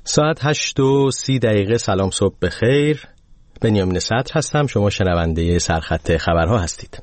ساعت 8:30 سلام، صبح بخیر. بنیامین صدر هستم. شما شنونده سرخط خبرها هستید.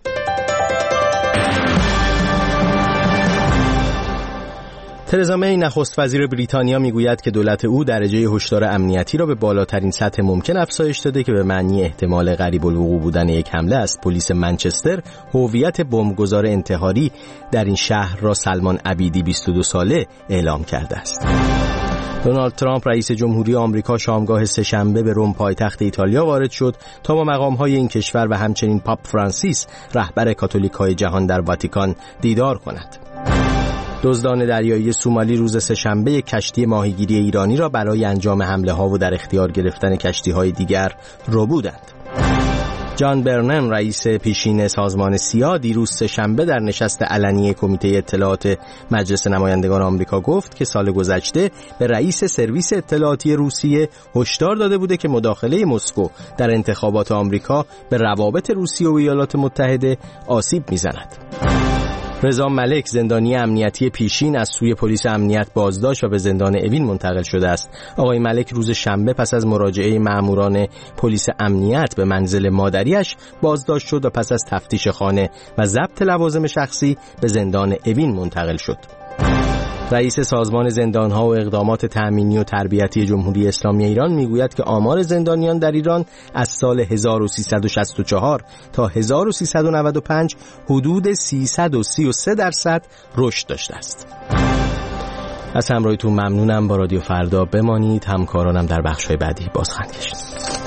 ترزا می نخست وزیر بریتانیا میگوید که دولت او درجه هشدار امنیتی را به بالاترین سطح ممکن افزایش داده که به معنی احتمال قریب الوقوع بودن یک حمله است. پلیس منچستر هویت بمبگذار انتحاری در این شهر را سلمان عبیدی 22 ساله اعلام کرده است. دونالد ترامپ رئیس جمهوری آمریکا شامگاه سه‌شنبه به روم پایتخت ایتالیا وارد شد تا با مقام‌های این کشور و همچنین پاپ فرانسیس رهبر کاتولیک‌های جهان در واتیکان دیدار کند. دزدان دریایی سومالی روز سه‌شنبه کشتی ماهیگیری ایرانی را برای انجام حمله‌ها و در اختیار گرفتن کشتی‌های دیگر ربودند. جان برنن رئیس پیشین سازمان سیا دیروز سه‌شنبه در نشست علنی کمیته اطلاعات مجلس نمایندگان آمریکا گفت که سال گذشته به رئیس سرویس اطلاعاتی روسیه هشدار داده بوده که مداخله مسکو در انتخابات آمریکا به روابط روسیه و ایالات متحده آسیب می‌زند. رضا ملک زندانی امنیتی پیشین از سوی پلیس امنیت بازداشت و به زندان اوین منتقل شده است. آقای ملک روز شنبه پس از مراجعه مأموران پلیس امنیت به منزل مادریش بازداشت شد و پس از تفتیش خانه و ضبط لوازم شخصی به زندان اوین منتقل شد. رئیس سازمان زندانها و اقدامات تأمینی و تربیتی جمهوری اسلامی ایران میگوید که آمار زندانیان در ایران از سال 1364 تا 1395 حدود 333% رشد داشته است. از همراهیتون ممنونم. با رادیو فردا بمانید. همکارانم در بخش‌های بعدی باز خواهند گشت.